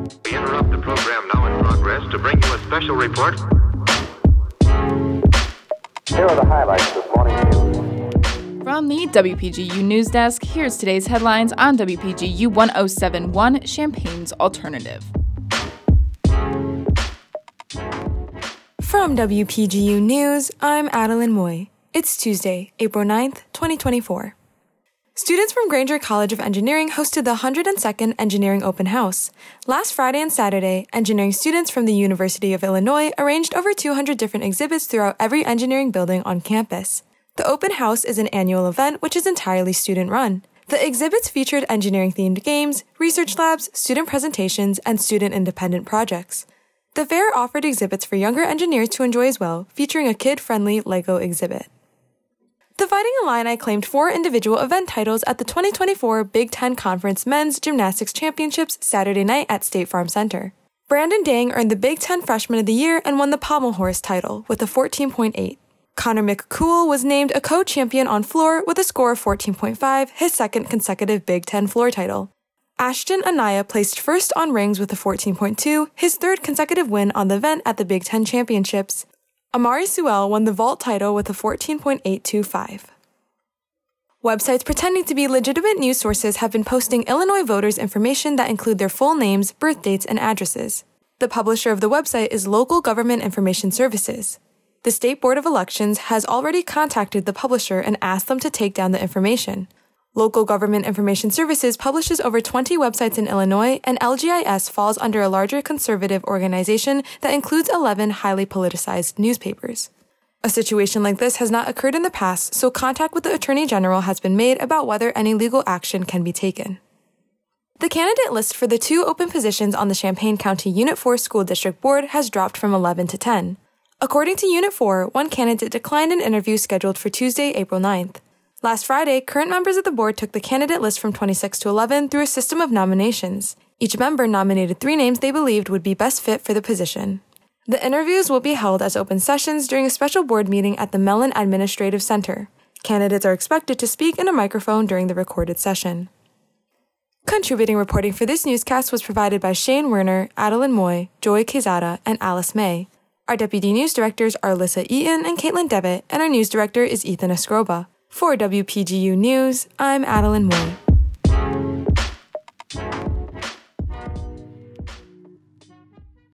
We interrupt the program now in progress to bring you a special report. Here are the highlights this morning's news. From the WPGU News Desk, here's today's headlines on WPGU 1071, Champaign's Alternative. From WPGU News, I'm Adeline Moy. It's Tuesday, April 9th, 2024. Students from Granger College of Engineering hosted the 102nd Engineering Open House. Last Friday and Saturday, engineering students from the University of Illinois arranged over 200 different exhibits throughout every engineering building on campus. The open house is an annual event which is entirely student-run. The exhibits featured engineering-themed games, research labs, student presentations, and student-independent projects. The fair offered exhibits for younger engineers to enjoy as well, featuring a kid-friendly LEGO exhibit. The Fighting Illini claimed 4 individual event titles at the 2024 Big Ten Conference Men's Gymnastics Championships Saturday night at State Farm Center. Brandon Dang earned the Big Ten Freshman of the Year and won the Pommel Horse title with a 14.8. Connor McCool was named a co-champion on floor with a score of 14.5, his second consecutive Big Ten floor title. Ashton Anaya placed first on rings with a 14.2, his third consecutive win on the event at the Big Ten Championships. Amari Sewell won the vault title with a 14.825. Websites pretending to be legitimate news sources have been posting Illinois voters information that include their full names, birth dates, and addresses. The publisher of the website is Local Government Information Services. The State Board of Elections has already contacted the publisher and asked them to take down the information. Local Government Information Services publishes over 20 websites in Illinois, and LGIS falls under a larger conservative organization that includes 11 highly politicized newspapers. A situation like this has not occurred in the past, so contact with the Attorney General has been made about whether any legal action can be taken. The candidate list for the 2 open positions on the Champaign County Unit 4 School District Board has dropped from 11 to 10. According to Unit 4, one candidate declined an interview scheduled for Tuesday, April 9th. Last Friday, current members of the board took the candidate list from 26 to 11 through a system of nominations. Each member nominated 3 names they believed would be best fit for the position. The interviews will be held as open sessions during a special board meeting at the Mellon Administrative Center. Candidates are expected to speak in a microphone during the recorded session. Contributing reporting for this newscast was provided by Shane Werner, Adeline Moy, Joy Quezada, and Alice May. Our deputy news directors are Alyssa Eaton and Caitlin Devitt, and our news director is Ethan Escroba. For WPGU News, I'm Adeline Moy.